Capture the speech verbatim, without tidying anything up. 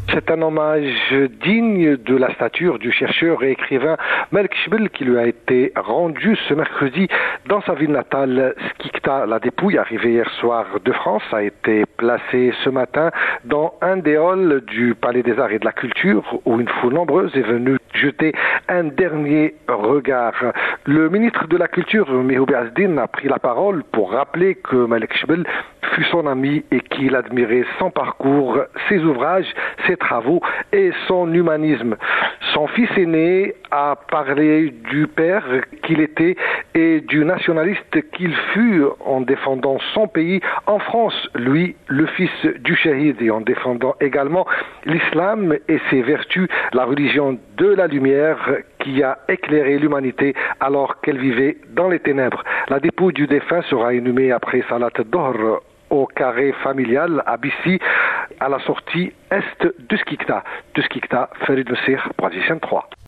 C'est un hommage digne de la stature du chercheur et écrivain Malik Chbel qui lui a été rendu ce mercredi dans sa ville natale Skikta. La dépouille, arrivée hier soir de France, a été placée ce matin dans un des halls du Palais des Arts et de la Culture où une foule nombreuse est venue jeter un dernier regard. Le ministre de la Culture, Mehoubi Azdin, a pris la parole pour rappeler que Malik Chbel fut son ami et qu'il admirait son parcours, ses ouvrages, ses travaux et son humanisme. Son fils aîné a parlé du père qu'il était et du nationaliste qu'il fut en défendant son pays en France, lui, le fils du shahid, et en défendant également l'islam et ses vertus, la religion de la lumière qui a éclairé l'humanité alors qu'elle vivait dans les ténèbres. La dépouille du défunt sera inhumée après Salat Dohr au carré familial à Bissy, à la sortie est de Skikta. De Skikta, Farid Messir, pour Addis trois.